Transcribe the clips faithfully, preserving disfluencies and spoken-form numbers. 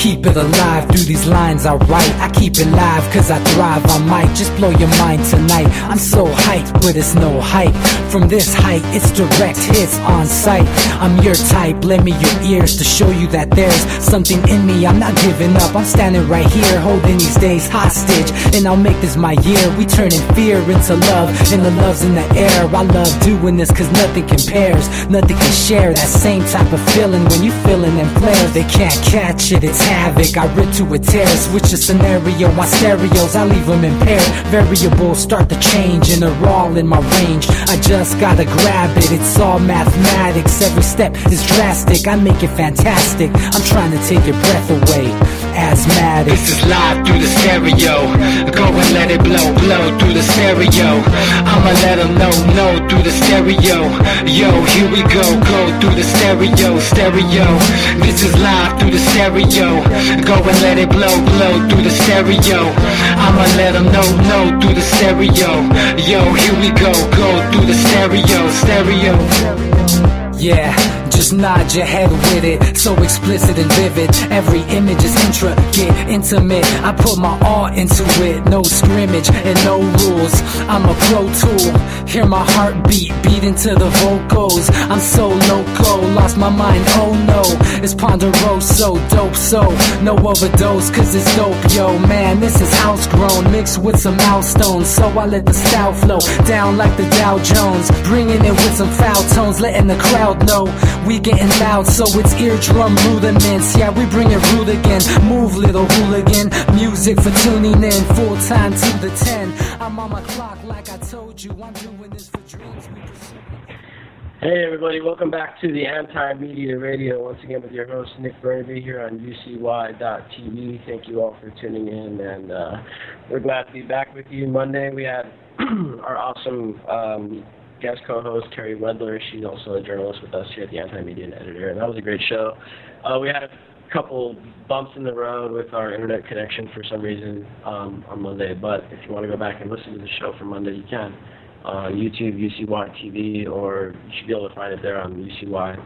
keep it alive through these lines I write. I keep it live cause I thrive. I might just blow your mind tonight. I'm so hyped, but it's no hype. From this height, it's direct hits on sight. I'm your type, lend me your ears to show you that there's something in me. I'm not giving up, I'm standing right here, holding these days hostage. And I'll make this my year. We turning fear into love, and the love's in the air. I love doing this cause nothing compares. Nothing can share that same type of feeling when you feeling them flares. They can't catch it, it's havoc. I rip to a tear, switch the scenario. My stereos, I leave them impaired. Variables start to change and they're all in my range. I just gotta grab it, it's all mathematics. Every step is drastic, I make it fantastic. I'm trying to take your breath away. Asthmatic. This is live through the stereo. Go and let it blow, blow through the stereo. I'ma let them know, know through the stereo. Yo, here we go, go through the stereo, stereo. This is live through the stereo. Go and let it blow, blow through the stereo. I'ma let them know, know through the stereo. Yo, here we go, go through the stereo, stereo. Yeah, just nod your head with it, so explicit and vivid. Every image is intricate, intimate. I put my all into it, no scrimmage and no rules. I'm a pro tool, hear my heartbeat beat into the vocals. I'm so loco, lost my mind, oh no. It's ponderoso, dope, so no overdose, cause it's dope, yo. Man, this is house grown, mixed with some milestones. So I let the style flow down like the Dow Jones, bringing it with some foul tones, letting the crowd know we getting loud, so it's eardrum rudiments. Yeah, we bring it rude again. Move, little hooligan. Music for tuning in, full time to the ten. I'm on my clock like I told you. I'm doing this for dreams we pursue. Hey everybody, welcome back to the Anti-Media Radio. Once again with your host Nick Burnaby here on U C Y dot T V. Thank you all for tuning in, and uh, we're glad to be back with you. Monday we had our awesome um, guest co-host Terry Wedler. She's also a journalist with us here at the Anti-Media and editor, and that was a great show. Uh, we had a couple bumps in the road with our internet connection for some reason um, on Monday, but if you want to go back and listen to the show from Monday, you can on uh, YouTube, U C Y T V, or you should be able to find it there on U C Y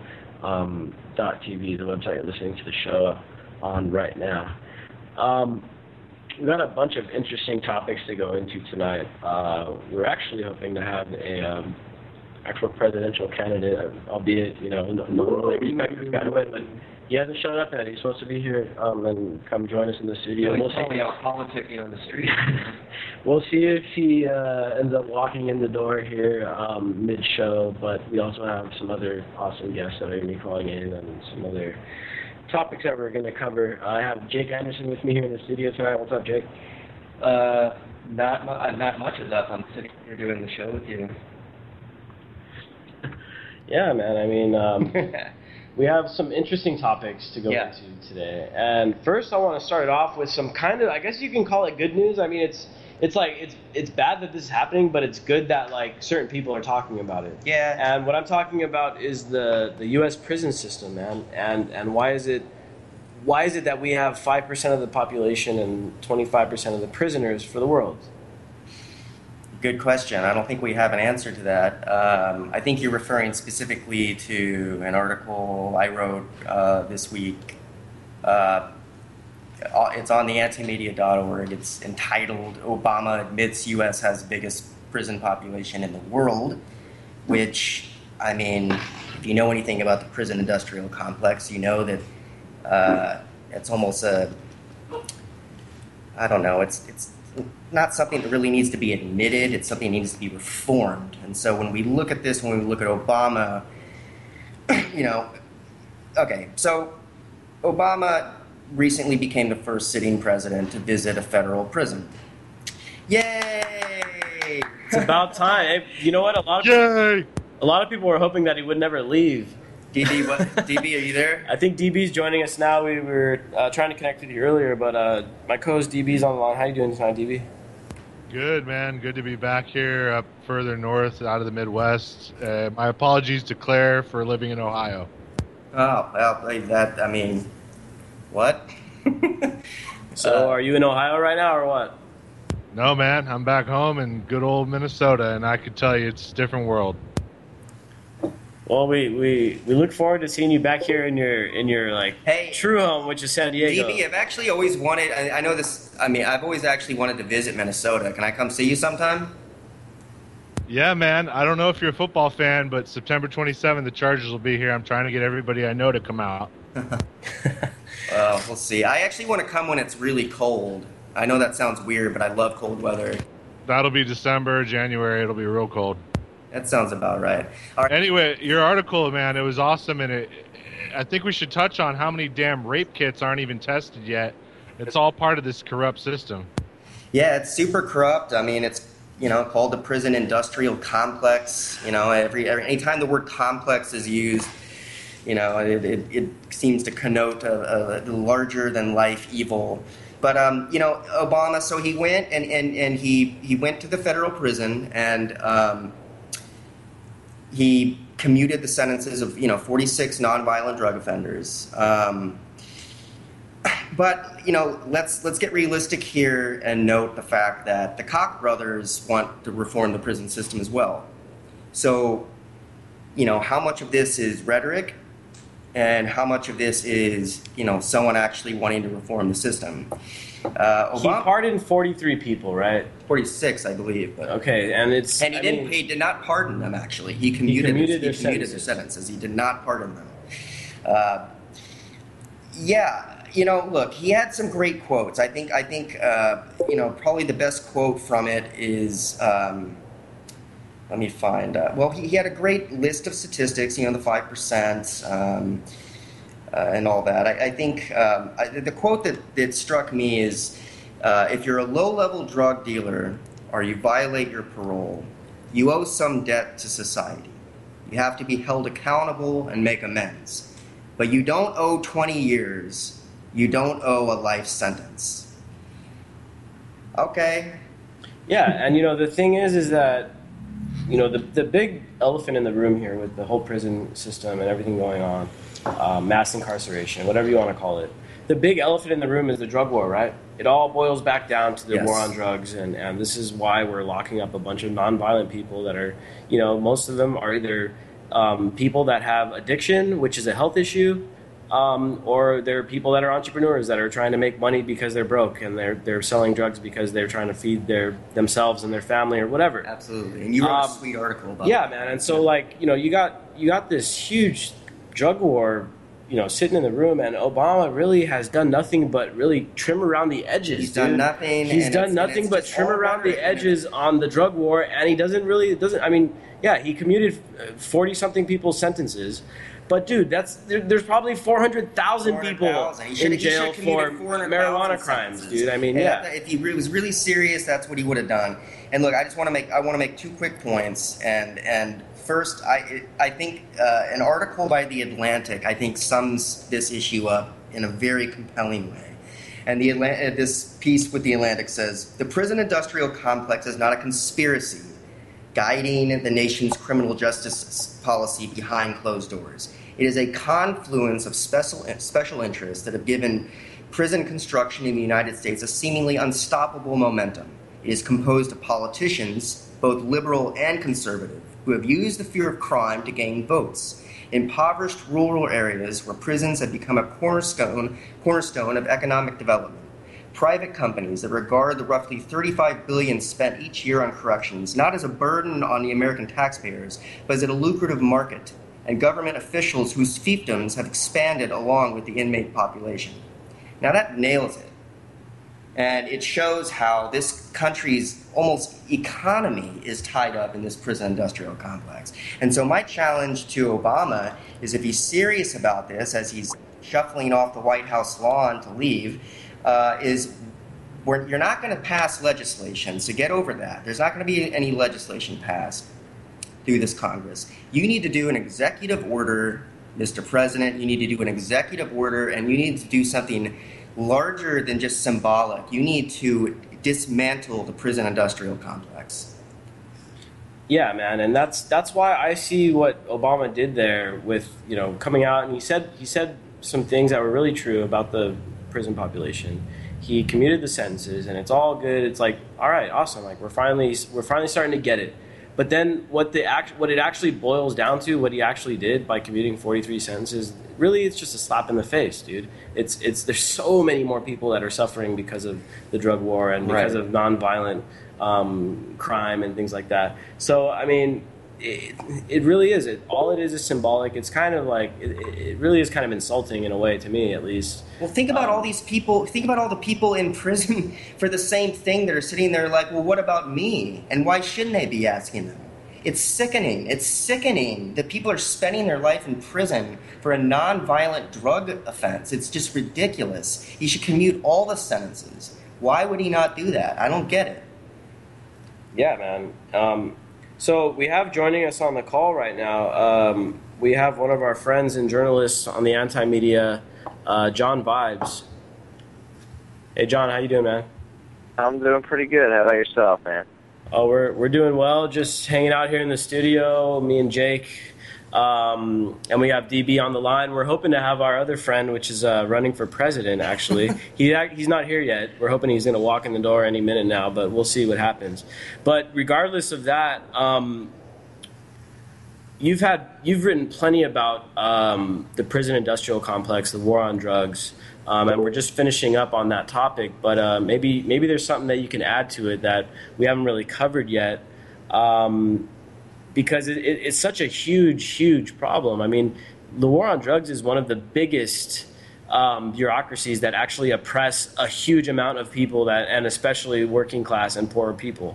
dot T V, the website you're listening to the show on right now. Um, We've got a bunch of interesting topics to go into tonight. Uh, we're actually hoping to have a um, actual presidential candidate, albeit, you know, no, no one really expects this guy to win, but he hasn't shown up yet. He's supposed to be here um, and come join us in the studio. Yeah, we'll see out politicking on the street. We'll see if he uh, ends up walking in the door here um, mid-show, but we also have some other awesome guests that are going to be calling in and some other topics that we're going to cover. I have Jake Anderson with me here in the studio tonight. What's up, Jake? Uh, not mu- not much is up. I'm sitting here doing the show with you. Yeah, man. I mean, um, we have some interesting topics to go yeah. into today. And first, I want to start it off with some kind of, I guess you can call it good news. I mean, it's it's like it's it's bad that this is happening, but it's good that like certain people are talking about it. Yeah. And what I'm talking about is the the U S prison system, man. And and why is it why is it that we have five percent of the population and twenty-five percent of the prisoners for the world? Good question. I don't think we have an answer to that. Um, I think you're referring specifically to an article I wrote uh, this week. Uh, it's on the antimedia dot org. It's entitled, "Obama Admits U S Has the Biggest Prison Population in the World," which, I mean, if you know anything about the prison industrial complex, you know that uh, it's almost a, I don't know, it's it's not something that really needs to be admitted. It's something that needs to be reformed. And so when we look at this, when we look at Obama, you know, okay, so Obama recently became the first sitting president to visit a federal prison. Yay! It's about time. You know what? A lot of Yay! People, a lot of people were hoping that he would never leave. D B, what? D B, are you there? I think D B's joining us now. We were uh, trying to connect with you earlier, but uh, my co-host D B's on the line. How you doing tonight, D B? Good, man. Good to be back here, up further north, out of the Midwest. Uh, my apologies to Claire for living in Ohio. Oh, well, that, I mean, what? So, uh, are you in Ohio right now, or what? No, man. I'm back home in good old Minnesota, and I could tell you it's a different world. Well, we, we, we look forward to seeing you back here in your in your like Hey, true home, which is San Diego. D B, I've actually always wanted. I, I know this. I mean, I've always actually wanted to visit Minnesota. Can I come see you sometime? Yeah, man. I don't know if you're a football fan, but September twenty-seventh, the Chargers will be here. I'm trying to get everybody I know to come out. Well, we'll see. I actually want to come when it's really cold. I know that sounds weird, but I love cold weather. That'll be December, January. It'll be real cold. That sounds about right. All right. Anyway, your article, man, it was awesome, and it, I think we should touch on how many damn rape kits aren't even tested yet. It's all part of this corrupt system. Yeah, it's super corrupt. I mean, it's, you know, called the prison industrial complex. You know, every, every anytime the word complex is used, you know, it, it, it seems to connote a, a larger than life evil. But um, you know, Obama. So he went and, and, and he he went to the federal prison and um, he commuted the sentences of you know forty-six nonviolent drug offenders. Um, But you know, let's let's get realistic here and note the fact that the Koch brothers want to reform the prison system as well. So, you know, how much of this is rhetoric, and how much of this is you know someone actually wanting to reform the system? Uh, He Obama, pardoned forty-three people, right? forty-six, I believe. But, Okay, and it's and he I didn't. mean, he did not pardon them. Actually, he commuted. commuted their, their he commuted sentences. their sentences. He did not pardon them. Uh, yeah. You know, look, he had some great quotes. I think, I think, uh, you know, probably the best quote from it is, um, let me find, uh, well, he, he had a great list of statistics, you know, the five percent um, uh, and all that. I, I think um, I, the quote that, that struck me is, uh, if you're a low-level drug dealer or you violate your parole, you owe some debt to society. You have to be held accountable and make amends. But you don't owe twenty years. You don't owe a life sentence. Okay. Yeah, and you know the thing is, is that you know the the big elephant in the room here with the whole prison system and everything going on, uh, mass incarceration, whatever you want to call it. The big elephant in the room is the drug war, right? It all boils back down to the Yes. war on drugs, and and this is why we're locking up a bunch of nonviolent people that are, you know, most of them are either um, people that have addiction, which is a health issue. Um, or there are people that are entrepreneurs that are trying to make money because they're broke and they're they're selling drugs because they're trying to feed their themselves and their family or whatever. Absolutely. And you wrote Um, a sweet article about Yeah, that. man. And so like you know you got you got this huge drug war, you know, sitting in the room, and Obama really has done nothing but really trim around the edges. He's dude. done nothing, He's and done it's- and nothing it's but just trim all around the rhetoric, and edges on the drug war, and he doesn't really doesn't. I mean, yeah, he commuted forty something people's sentences. But dude, that's there, there's probably four hundred thousand people four hundred thousand. He should- in he should jail have for commuted four hundred thousand marijuana crimes, sentences. dude. I mean, And yeah. If he re- was really serious, that's what he would have done. And look, I just want to make I want to make two quick points. And and first, I I think uh, an article by The Atlantic I think sums this issue up in a very compelling way. And the Atla- this piece with The Atlantic says the prison industrial complex is not a conspiracy guiding the nation's criminal justice policy behind closed doors. It is a confluence of special, special interests that have given prison construction in the United States a seemingly unstoppable momentum. It is composed of politicians, both liberal and conservative, who have used the fear of crime to gain votes. Impoverished rural areas where prisons have become a cornerstone, cornerstone of economic development. Private companies that regard the roughly thirty-five billion dollars spent each year on corrections not as a burden on the American taxpayers, but as a lucrative market, and government officials whose fiefdoms have expanded along with the inmate population. Now that nails it. And it shows how this country's almost economy is tied up in this prison industrial complex. And so my challenge to Obama is, if he's serious about this, as he's shuffling off the White House lawn to leave, uh, is we're, you're not going to pass legislation, so get over that. There's not going to be any legislation passed through this Congress. You need to do an executive order, Mister President. You need to do an executive order, and you need to do something larger than just symbolic. You need to dismantle the prison industrial complex. Yeah, man, and that's that's why I see what Obama did there with, you know, coming out, and he said he said some things that were really true about the prison population. He commuted the sentences, and it's all good. It's like, all right, awesome. Like we're finally we're finally starting to get it. But then what the act, what it actually boils down to, what he actually did by commuting forty-three sentences, really it's just a slap in the face, dude. It's it's there's so many more people that are suffering because of the drug war and because Right. of nonviolent um, crime and things like that. So I mean, it, it really is. It all it is is symbolic. It's kind of like it, it really is kind of insulting in a way, to me at least. Well, think about Um, all these people. Think about all the people in prison for the same thing that are sitting there like, well, what about me? And why shouldn't they be asking them? It's sickening. It's sickening that people are spending their life in prison for a non-violent drug offense. It's just ridiculous. He should commute all the sentences. Why would he not do that? I don't get it. Yeah, man. Um, so we have joining us on the call right now. Um, we have one of our friends and journalists on the anti-media, uh, John Vibes. Hey, John, how you doing, man? I'm doing pretty good. How about yourself, man? Oh, we're we're doing well. Just hanging out here in the studio, me and Jake, um, and we have D B on the line. We're hoping to have our other friend, which is uh, running for president. Actually, he he's not here yet. We're hoping he's going to walk in the door any minute now, but we'll see what happens. But regardless of that, um, you've had you've written plenty about um, the prison industrial complex, the war on drugs. Um, and we're just finishing up on that topic, but uh, maybe maybe there's something that you can add to it that we haven't really covered yet, um, because it, it, it's such a huge, huge problem. I mean, the war on drugs is one of the biggest um, bureaucracies that actually oppress a huge amount of people, that, and especially working class and poorer people.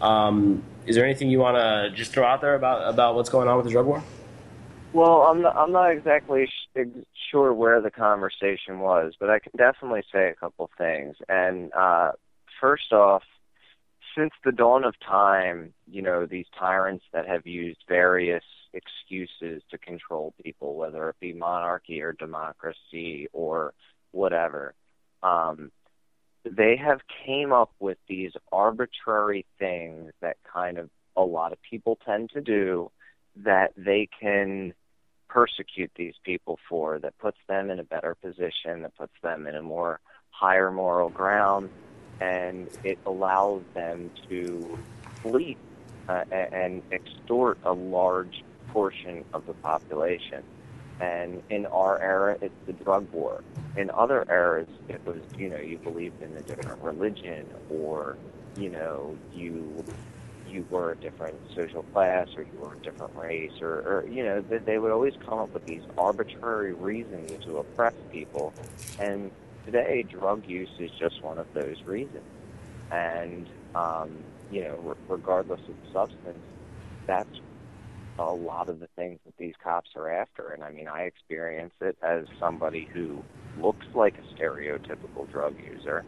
Um, is there anything you want to just throw out there about, about what's going on with the drug war? Well, I'm not, I'm not exactly sh- sure where the conversation was, but I can definitely say a couple things. And uh, first off, since the dawn of time, you know, these tyrants that have used various excuses to control people, whether it be monarchy or democracy or whatever, um, they have came up with these arbitrary things that kind of a lot of people tend to do, that they can persecute these people for, that puts them in a better position, that puts them in a more higher moral ground, and it allows them to fleece uh, and extort a large portion of the population. And in our era, it's the drug war. In other eras, it was, you know, you believed in a different religion, or, you know, you you were a different social class, or you were a different race, or, or you know, they, they would always come up with these arbitrary reasons to oppress people. And today, drug use is just one of those reasons. And, um, you know, re- regardless of the substance, that's a lot of the things that these cops are after. And, I mean, I experience it as somebody who looks like a stereotypical drug user.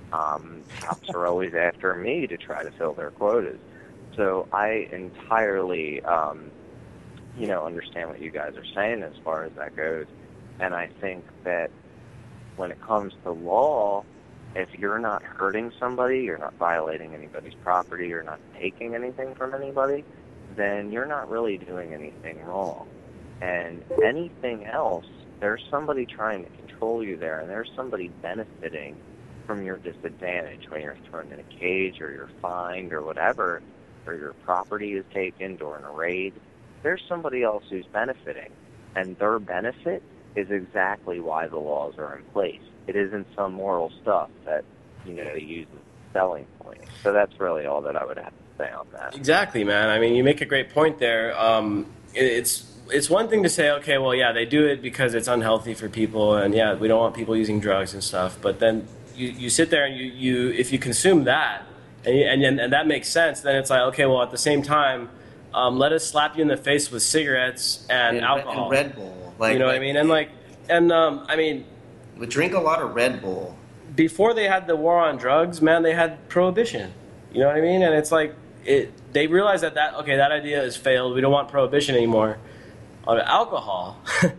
Um, cops are always after me to try to fill their quotas. So I entirely, um, you know, understand what you guys are saying as far as that goes. And I think that when it comes to law, if you're not hurting somebody, you're not violating anybody's property, you're not taking anything from anybody, then you're not really doing anything wrong. And anything else, there's somebody trying to control you there, and there's somebody benefiting from your disadvantage when you're thrown in a cage, or you're fined, or whatever, or your property is taken during a raid. There's somebody else who's benefiting, and their benefit is exactly why the laws are in place. It isn't some moral stuff that, you know, they use as a selling point. So that's really all that I would have to say on that. Exactly, man. I mean, you make a great point there. Um, it, it's it's one thing to say, okay, well, yeah, they do it because it's unhealthy for people, and yeah, we don't want people using drugs and stuff. But then you, you sit there and you, you if you consume that, and, you, and and that makes sense, then it's like, okay, well, at the same time, um, let us slap you in the face with cigarettes and, And, alcohol, and Red Bull. Like, you know what I like, mean? And like, and um, I mean, we drink a lot of Red Bull. before they had the war on drugs, man, they had prohibition. You know what I mean? And it's like it. They realized that that okay, that idea has failed. We don't want prohibition anymore on alcohol,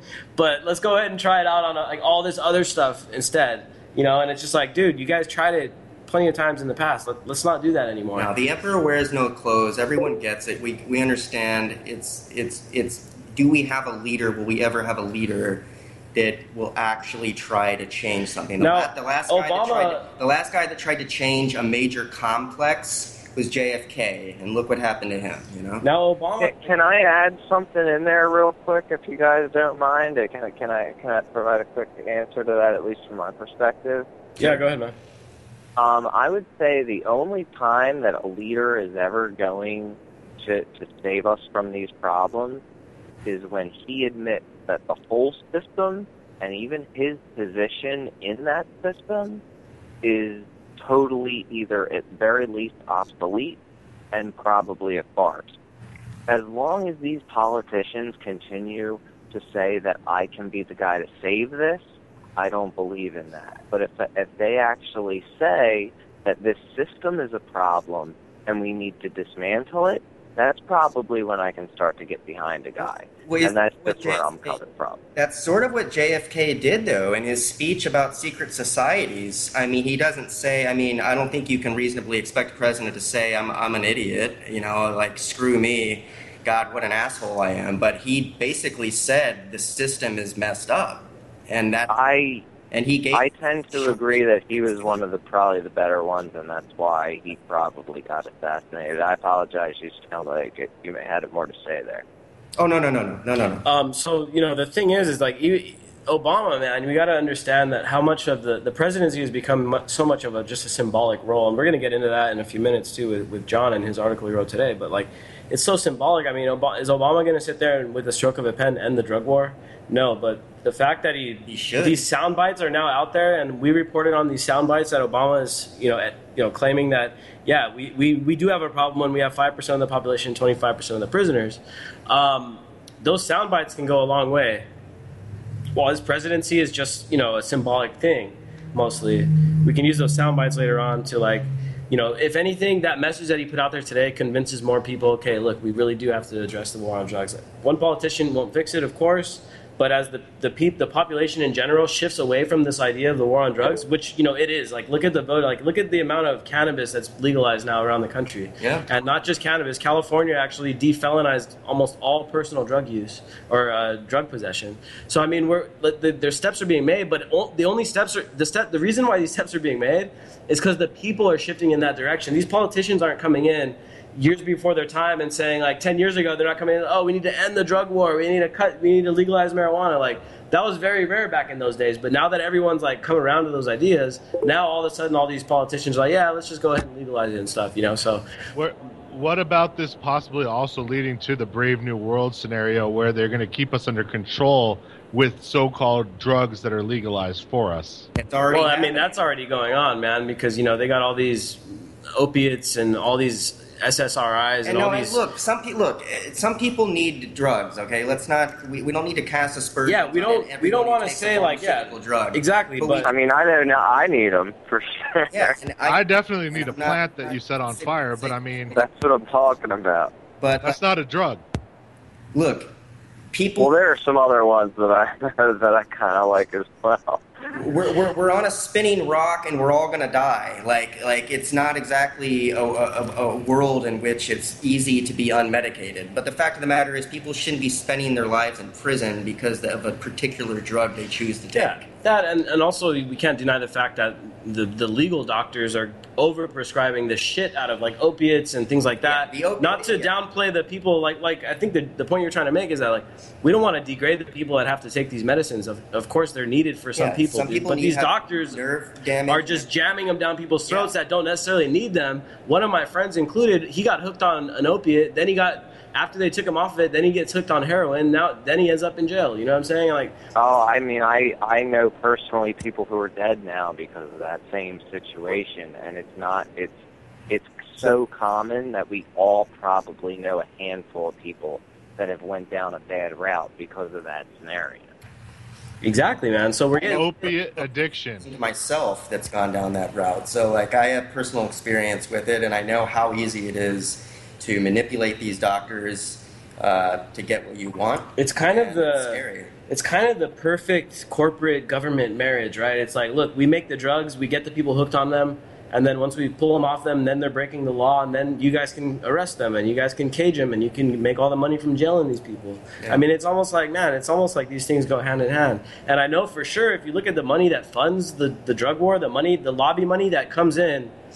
but let's go ahead and try it out on like all this other stuff instead. You know, and it's just like, dude, you guys tried it plenty of times in the past. Let, let's not do that anymore. Now, the emperor wears no clothes. Everyone gets it. We we understand. It's it's it's. Do we have a leader? Will we ever have a leader that will actually try to change something? The, Now, la- the last guy Obama- that tried to, the last guy that tried to change a major complex was J F K, and look what happened to him. You know. Now Obama. Can, can I add something in there real quick, if you guys don't mind? Uh, Can I can I can I provide a quick answer to that, at least from my perspective? Yeah, go ahead, man. Um, I would say the only time that a leader is ever going to to save us from these problems is when he admits that the whole system and even his position in that system is totally either at very least obsolete and probably a farce. As long as these politicians continue to say that I can be the guy to save this, I don't believe in that. But if if they actually say that this system is a problem and we need to dismantle it, that's probably when I can start to get behind a guy. Well, and that's what just where J- I'm coming from. That's sort of what J F K did, though, in his speech about secret societies. I mean, he doesn't say, I mean, I don't think you can reasonably expect a president to say, I'm, I'm an idiot, you know, like, screw me, God, what an asshole I am. But he basically said the system is messed up. And that I and he gave I tend to agree that he was one of the probably the better ones, and that's why he probably got assassinated. I apologize. You sound like it, you may have more to say there. Oh no no no no no no no. Um, so you know the thing is, is like you, Obama, man, we got to understand that how much of the the presidency has become mu- so much of a just a symbolic role, and we're going to get into that in a few minutes too with, with John and his article he wrote today. But like, it's so symbolic. I mean, Ob- is Obama going to sit there and with the stroke of a pen end the drug war? No, but the fact that he, He should. these sound bites are now out there, and we reported on these sound bites that Obama is, you know, at, you know, claiming that yeah, we, we, we do have a problem when we have five percent of the population, twenty-five percent of the prisoners. Um, those sound bites can go a long way. While his presidency is just, you know, a symbolic thing, mostly. We can use those sound bites later on to, like, you know, if anything, that message that he put out there today convinces more people, okay, look, we really do have to address the war on drugs. One politician won't fix it, of course, but as the the peop, the population in general shifts away from this idea of the war on drugs, which, you know, it is. Like, look at the vote. Like, look at the amount of cannabis that's legalized now around the country. Yeah. And not just cannabis. California actually defelonized almost all personal drug use or uh, drug possession. So, I mean, we're the, there's steps are being made, but o- the only steps are the step. The reason why these steps are being made is because the people are shifting in that direction. These politicians aren't coming in years before their time and saying, like, ten years ago, they're not coming in, oh, we need to end the drug war, we need to cut, we need to legalize marijuana. Like, that was very rare back in those days. But now that everyone's, like, come around to those ideas, now all of a sudden all these politicians are like, yeah, let's just go ahead and legalize it and stuff, you know, so. What, what about this possibly also leading to the Brave New World scenario where they're going to keep us under control with so-called drugs that are legalized for us? It's already Well, I mean, happening. that's already going on, man, because, you know, they got all these opiates and all these S S R Is and, And no, all and these. look, some people look. eh, Some people need drugs. Okay, let's not. We, we don't need to cast aspersions. Yeah, we don't- on we don't everybody wanna takes a say, like, yeah, pharmaceutical drug. exactly, But but- I mean, I know now I need them for sure. Yeah, and I, I, definitely need a I'm not- plant that you set on Say- fire, say- but I mean, That's what I'm talking about. but that's not a drug. look, people. Well, there are some other ones that I that I kind of like as well. We're, we're, we're on a spinning rock and we're all going to die. Like like it's not exactly a, a, a world in which it's easy to be unmedicated. But the fact of the matter is people shouldn't be spending their lives in prison because of a particular drug they choose to take. Yeah, that and, and also we can't deny the fact that the, the legal doctors are over prescribing the shit out of like opiates and things like that. Yeah, the opi- Not to yeah. downplay the people like like I think the the point you're trying to make is that like we don't want to degrade the people that have to take these medicines. Of of course they're needed for some Yeah, people, some people but need these to have doctors nerve damage. are just jamming them down people's throats Yeah. that don't necessarily need them. One of my friends included, he got hooked on an opiate, then he got after they took him off of it, then he gets hooked on heroin. Now, then he ends up in jail. You know what I'm saying? Like, Oh, I mean, I I know personally people who are dead now because of that same situation, and it's not it's it's so common that we all probably know a handful of people that have went down a bad route because of that scenario. exactly, man. So we're getting Opiate addiction. To myself that's gone down that route. So like I have personal experience with it and I know how easy it is to manipulate these doctors uh, to get what you want. It's kind of And the it's scary. it's kind of the perfect corporate government marriage, right? It's like, look, we make the drugs, we get the people hooked on them, and then once we pull them off them, then they're breaking the law, and then you guys can arrest them, and you guys can cage them, and you can make all the money from jailing these people. Yeah. I mean, it's almost like, man, it's almost like these things go hand in hand. And I know for sure, if you look at the money that funds the, the drug war, the money, the lobby money that comes in,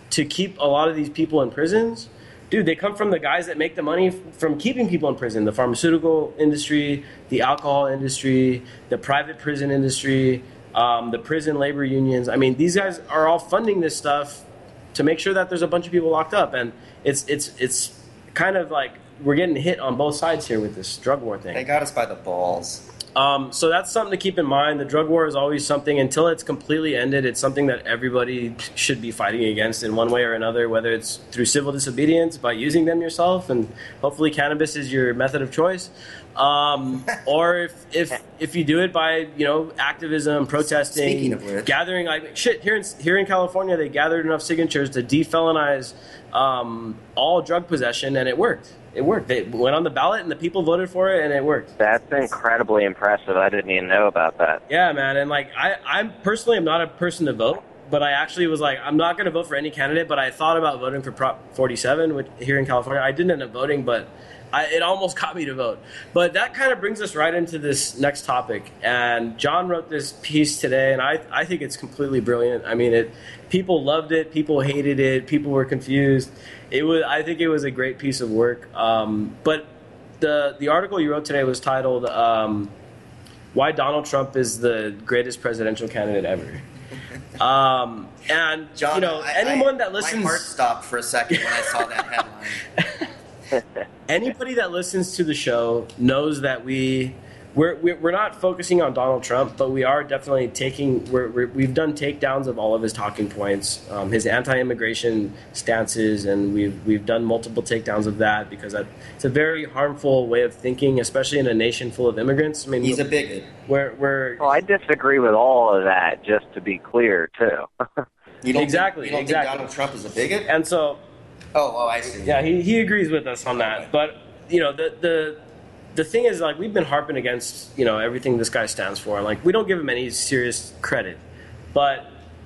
to keep a lot of these people in prisons, dude, they come from the guys that make the money from keeping people in prison. The pharmaceutical industry, the alcohol industry, the private prison industry, um, the prison labor unions. I mean, these guys are all funding this stuff to make sure that there's a bunch of people locked up. And it's it's it's kind of like we're getting hit on both sides here with this drug war thing. They got us by the balls. Um, so that's something to keep in mind. The drug war is always something, until it's completely ended, it's something that everybody should be fighting against in one way or another, whether it's through civil disobedience, by using them yourself, and hopefully cannabis is your method of choice, um, or if, if if you do it by, you know, activism, protesting, Speaking of which. gathering, like, shit, here in, here in California, they gathered enough signatures to defelonize um, all drug possession, and it worked. It worked. They went on the ballot, and the people voted for it, and it worked. That's incredibly impressive. I didn't even know about that. Yeah, man. And like, I, I'm personally, I'm not a person to vote, but I actually was like, I'm not going to vote for any candidate. But I thought about voting for Prop forty-seven, which here in California, I didn't end up voting, but I, it almost got me to vote. But that kind of brings us right into this next topic. And John wrote this piece today, and I, I think it's completely brilliant. I mean, it. People loved it. People hated it. People were confused. It was. I think it was a great piece of work. Um, but the the article you wrote today was titled um, "Why Donald Trump is the Greatest Presidential Candidate Ever." Um, and John, you know, I, anyone I, that listens, my heart stopped for a second when I saw that headline. anybody that listens to the show knows that we. We're, we're we're not focusing on Donald Trump, but we are definitely taking, we're, we're, we've done takedowns of all of his talking points, um, his anti-immigration stances, and we've we've done multiple takedowns of that because that, it's a very harmful way of thinking, especially in a nation full of immigrants. I mean, He's a bigot. We're, we're, Well, I disagree with all of that, just to be clear, too. You don't Exactly, Think, you don't exactly. think Donald Trump is a bigot? and so, Oh, oh, I see. yeah, he, he agrees with us on that. Okay. But, you know, the, the, the thing is, like, we've been harping against, you know, everything this guy stands for. Like, we don't give him any serious credit. But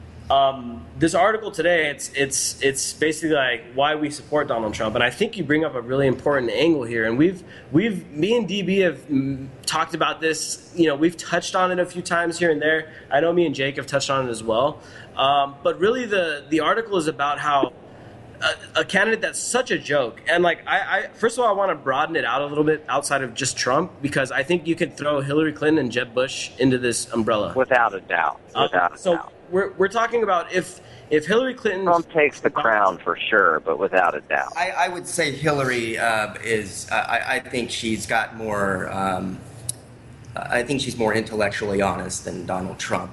um, this article today, it's it's it's basically like why we support Donald Trump. And I think you bring up a really important angle here. And we've we've me and D B have mm, talked about this. You know, we've touched on it a few times here and there. I know me and Jake have touched on it as well. Um, but really, the the article is about how A, a candidate that's such a joke. And like, I, I first of all, I want to broaden it out a little bit outside of just Trump, because I think you could throw Hillary Clinton and Jeb Bush into this umbrella. Without a doubt. Without Uh, a so doubt. we're we're talking about if if Hillary Clinton Trump takes the crown for sure, but without a doubt. I, I would say Hillary uh, is. Uh, I, I think she's got more. Um, I think she's more intellectually honest than Donald Trump.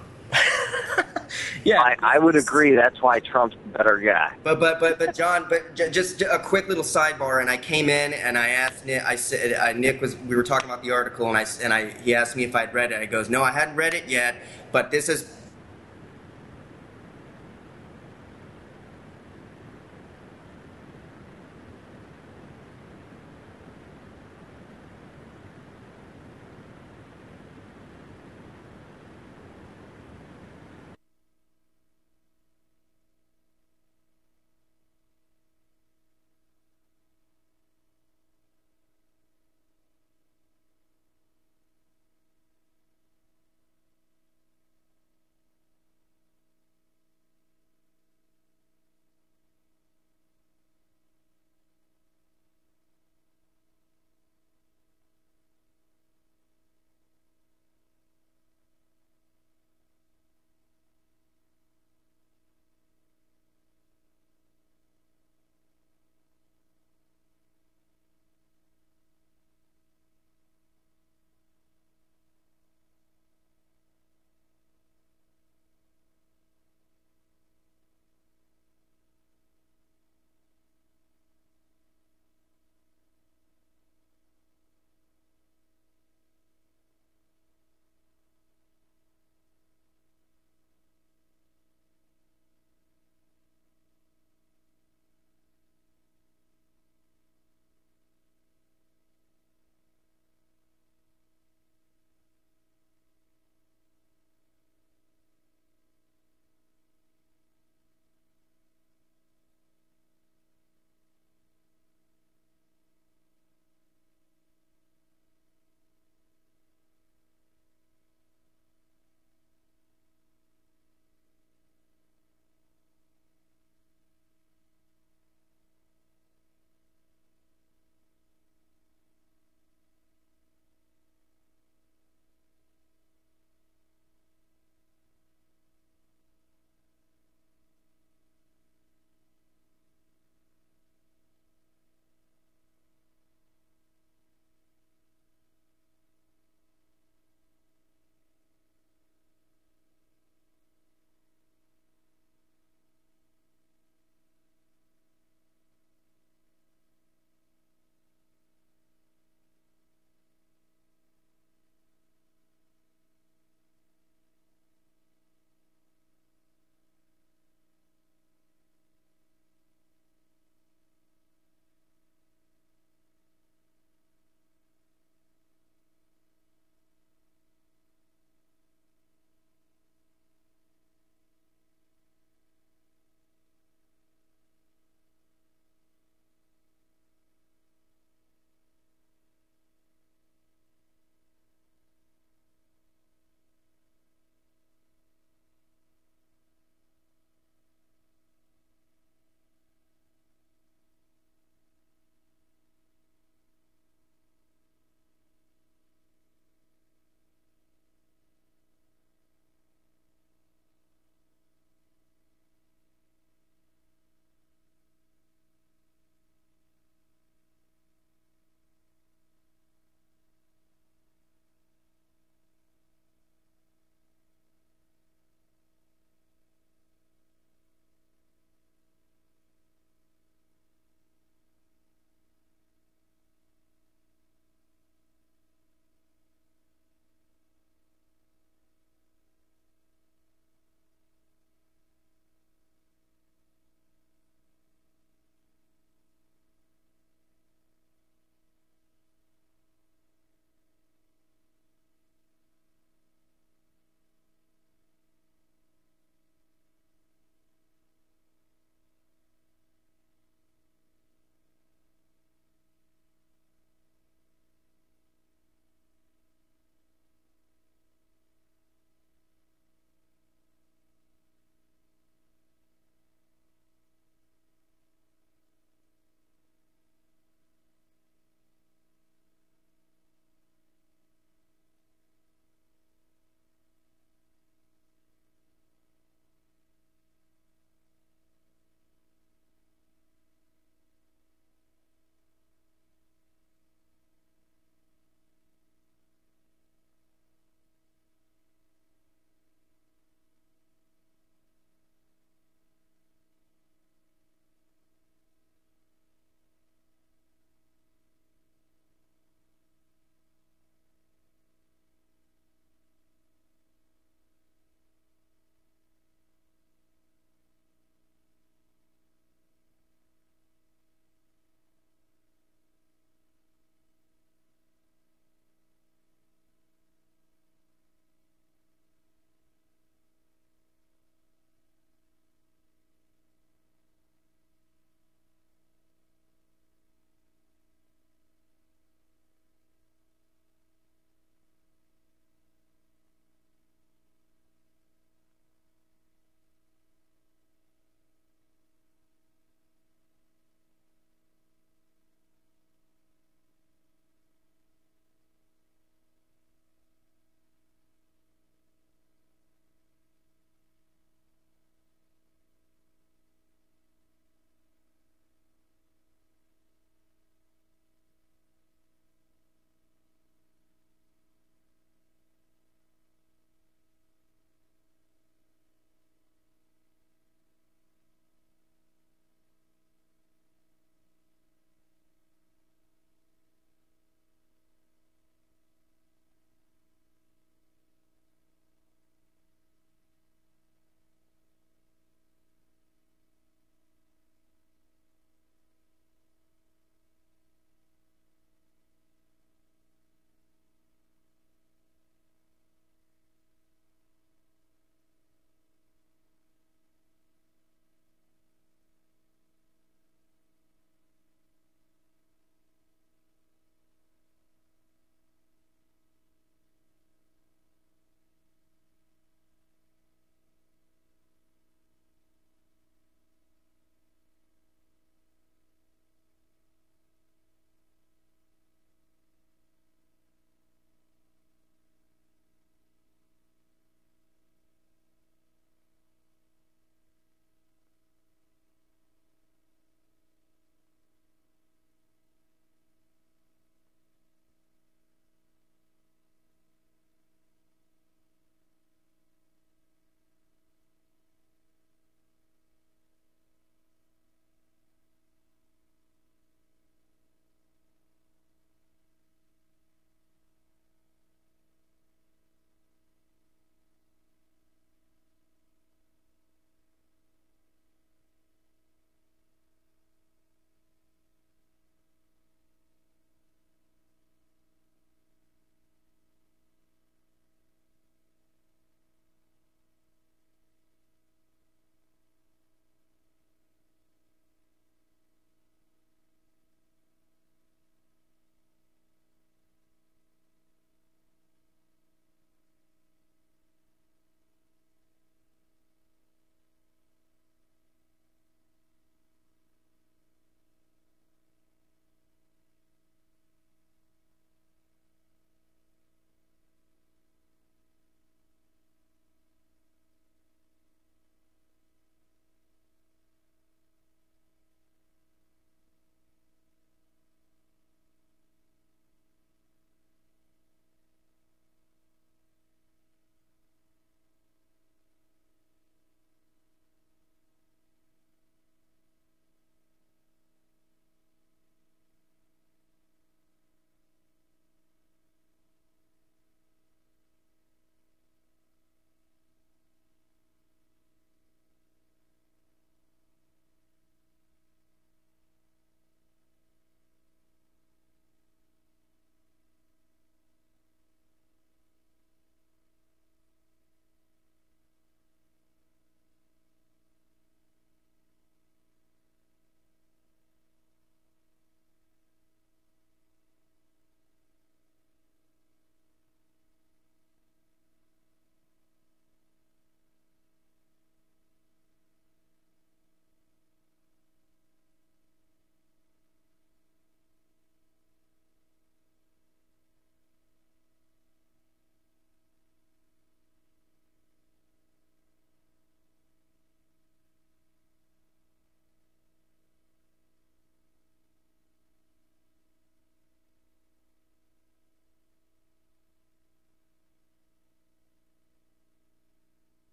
yeah, I, I would agree. That's why Trump's the better guy. But but but but John, but j- just a quick little sidebar. And I came in and I asked Nick. I said uh, Nick was. We were talking about the article, and I and I he asked me if I'd read it. I goes, no, I hadn't read it yet. But this is.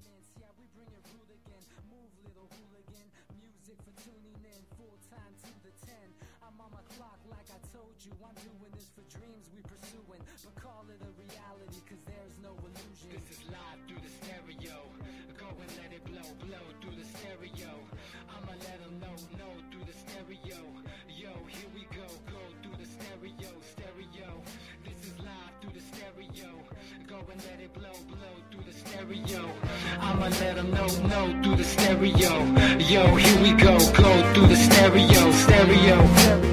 sentiments. Yeah, we bring it rude again. Move, little hooligan. Music for tuning in. Full time to the ten. I'm on my clock like I told you. I'm doing this for dreams we pursuing. But call it a reality, cause there's no illusion. This is live through the stereo. Go and let it blow, blow through the stereo. I'ma let them know, know through the stereo. Yo, here we go, go through the stereo, stereo. This is live through the stereo. Go and let it blow, blow through the stereo. I'ma let them know, know through the stereo. Yo, here we go, go through the stereo, stereo.